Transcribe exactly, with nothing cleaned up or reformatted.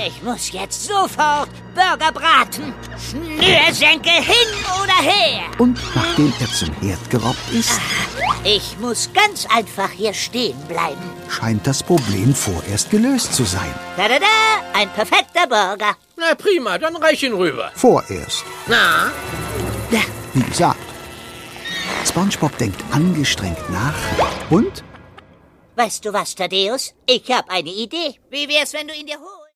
Ich muss jetzt sofort Burger braten. Schnürsenkel hin oder her. Und nachdem er zum Herd gerobbt ist, Ich muss ganz einfach hier stehen bleiben. scheint das Problem vorerst gelöst zu sein. Da-da-da, ein perfekter Burger. Na prima, dann reich ihn rüber. Vorerst. Na? Wie gesagt, SpongeBob denkt angestrengt nach und... Weißt du was, Thaddeus? Ich habe eine Idee. Wie wär's, wenn du ihn dir holst?